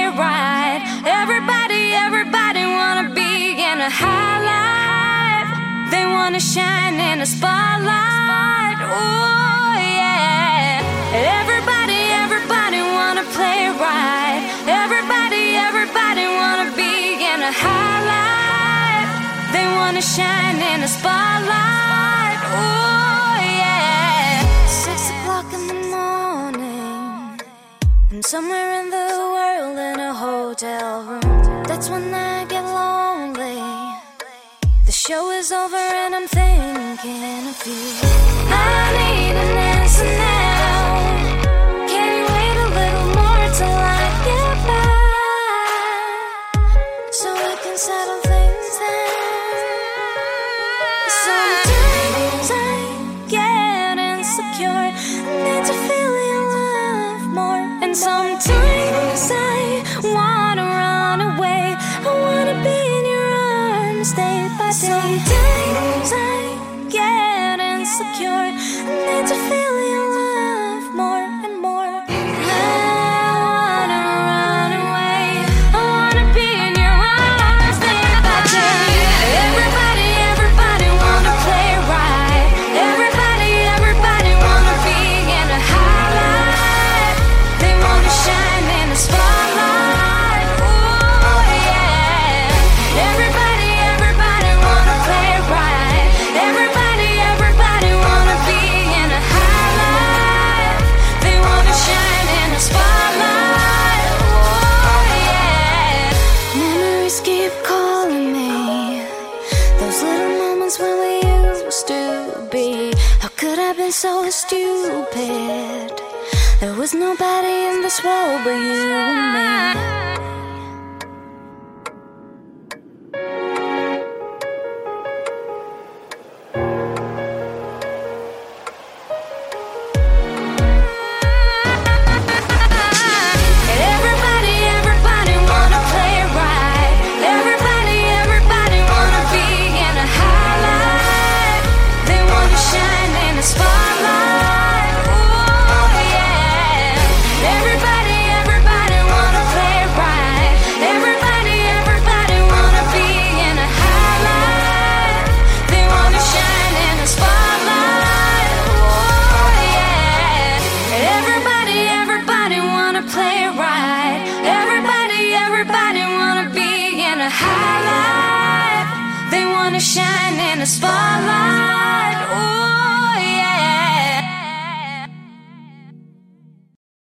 right. Everybody wanna be in a high life. They wanna shine in a spotlight. Oh yeah. Everybody wanna play right. Everybody wanna be in a high life. They wanna shine in a spotlight. Oh yeah. 6 o'clock in the morning, and somewhere in the world in a hotel room. That's when I get lonely. The show is over and I'm thinking of you. I need an answer now. Can you wait a little more till I get back, so we can settle things down? Sometimes I get insecure, I need to feel your love more. And sometimes I wanna run away, I wanna be in your arms day by day. Sometimes I get insecure, I need to feel your love more and more. I wanna run away, I wanna be in your arms day by day. Everybody wanna play right. Everybody wanna be in a high life. They wanna shine in the spotlight. Oh yeah. Everybody wanna play right. Everybody wanna be in a high life. They wanna shine in the spotlight. Oh yeah. Memories keep calling me, those little moments when we used to be. How could I have been so stupid? There was nobody in this world but you and me. Everybody wanna play right. Everybody wanna be in a high life. They wanna shine in the spotlight. Oh yeah. Everybody wanna play right. Everybody wanna be in a high life. They wanna shine in the spotlight. Oh yeah. Everybody wanna play right. Everybody wanna be in a high life. They wanna shine in a spotlight.